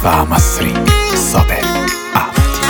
و مصری صابر احمدی.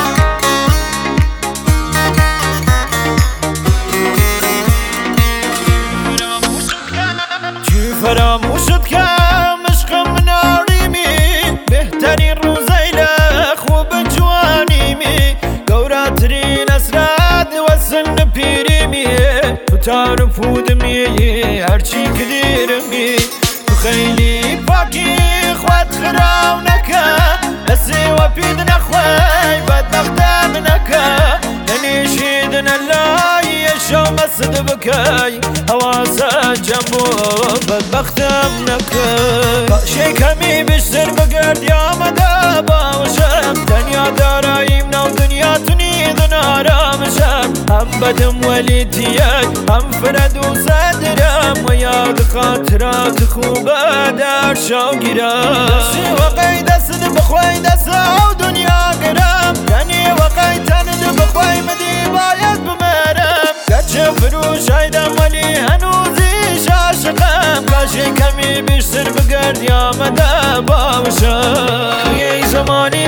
چی فراموشت کم عشقم ناریمی بهترین روزیل خوب جوانیمی گوراترین اسراد و سن پیریمی تو تعرف ودمی هرچی کدیرمی تو خیلی پاکی خوات خراو نکا نسی و پید نخوای بدبختم نکا ننیشیدن اللای شو مسد بکای حواسا جنبو بدبختم نکا شی کمی بیشتر بگرد یا مدا باوشم دنیا داراییم نو دنیا تنید نارامشم هم بدم ولی تیای هم فرد و صدرم و یاد خاطرات خوبه در شو گیرم دستی و قیدست بخوای دست او دنیا گرم یعنی و قیدن بخوای مدی باید بمرم گرچه فروش ایدم ولی هنوزیش عاشقم کاشی کمی بیشتر بگرد یا مده باشم یه زمانی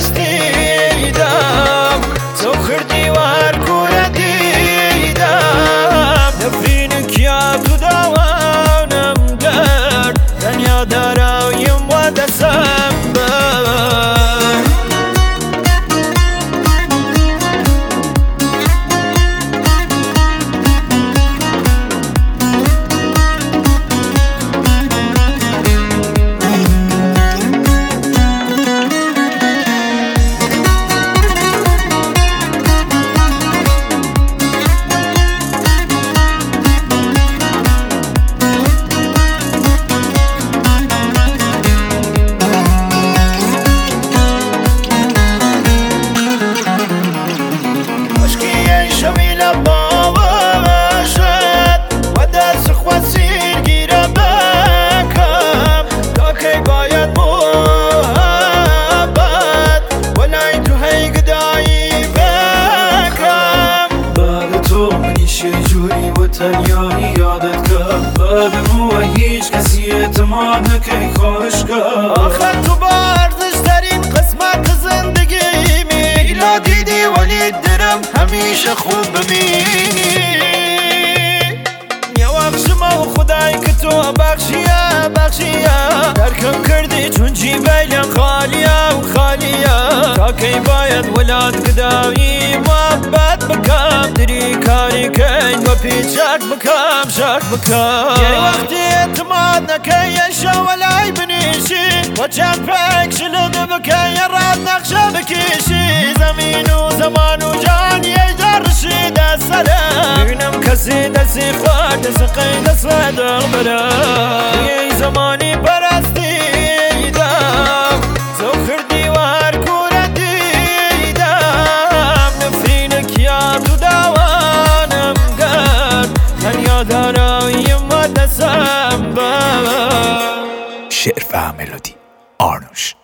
پرستیدم تو خردی و هر کوره دیدم نفرینک یا تو دوانم کرد دنیا دارایم و دستم بر تنیایی یادت کرد ببینو و هیچ کسی اعتماد نکی خواهش کرد آخر تو با ارزشترین قسمت زندگیمی لا دیدی ولی درم همیشه خوب ببینی یواخشم و خدای که تو بخشیه درکم کردی چون جیبیلم خالیه و خالیه تا کی باید ولاد گدایی محبت بکم دری کاری کن و پیچک بکم شک بکم یه وقتی اعتماد نکی شولای بنیشی و چند پک شلد بکی راد نقشه بکشی زمین و زمان و جان یه جرشی دست سرم ببینم کسی دستی خواد دست قید صدق برم یه زمانی پرستیدم تو خردی و هر کوره دیدم نفرینک یا تو دوانم کرد دنیا دارایم و دستم بر شعر و ملودی آرنوش